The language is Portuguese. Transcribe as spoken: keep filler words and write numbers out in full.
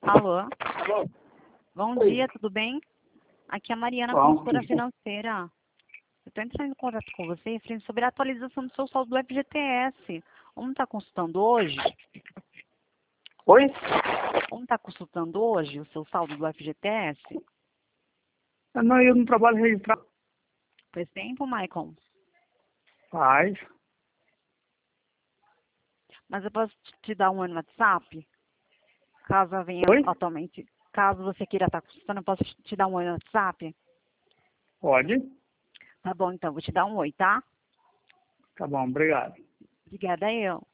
Alô? Alô? Bom Oi. dia, tudo bem? Aqui é a Mariana, Bom, consultora tudo bom. financeira. Eu estou entrando em contato com você referente sobre a atualização do seu saldo do F G T S. Vamos estar consultando hoje? Oi? Vamos estar consultando hoje o seu saldo do F G T S? Não, eu não trabalho registrado. Faz tempo, Michael? Faz. Mas eu posso te dar um no WhatsApp? Caso venha Oi? atualmente, caso você queira estar consultando, eu posso te dar um oi no WhatsApp? Pode? Tá bom, então, vou te dar um oi, tá? Tá bom, obrigado. Obrigada, eu.